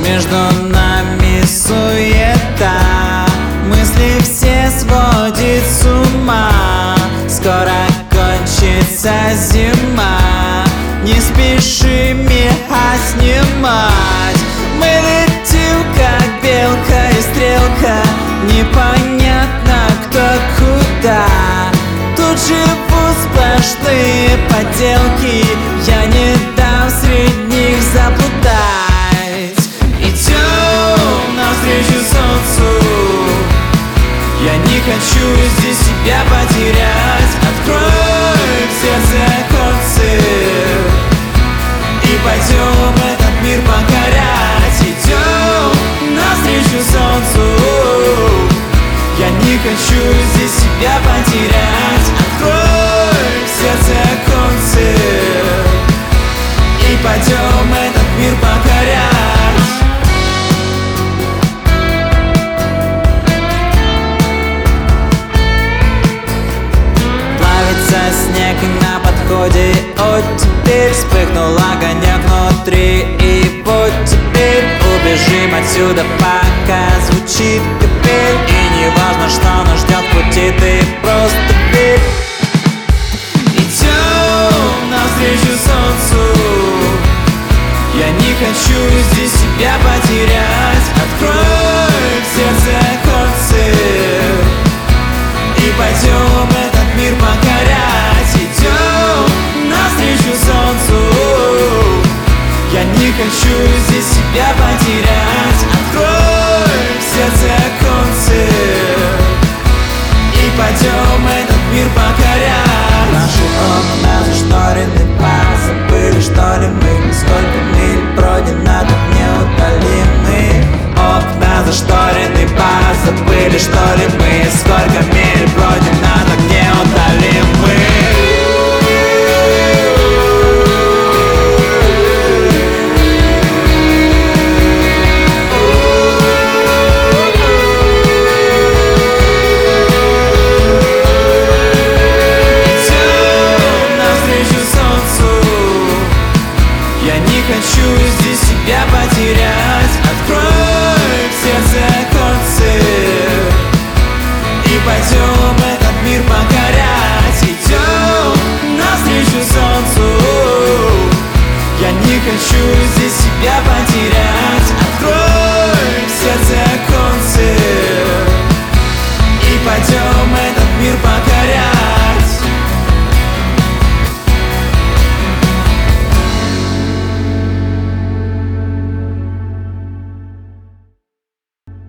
Между нами суета, мысли все сводит с ума. Скоро кончится зима, не спеши меня снимать. Мы летим, как белка и стрелка, непонятно кто куда. Тут живут сплошные поделки, я не дам среди них заплутать. Идем навстречу солнцу, я не хочу здесь себя потерять. Открой в сердце оконцы и пойдем этот мир покорять. Идем навстречу солнцу, я не хочу здесь себя потерять. Открой в сердце оконцы и пойдем этот мир покорять. Снег на подходе, оттепель вспыхнул огонек внутри. И вот теперь убежим отсюда, пока звучит капель. И не важно, что нас ждет в пути, ты просто верь. Идем навстречу солнцу, я не хочу здесь себя потерять. Открой в сердце оконцы и пойдем этот мир покорять. Идем навстречу солнцу, я не хочу здесь себя потерять.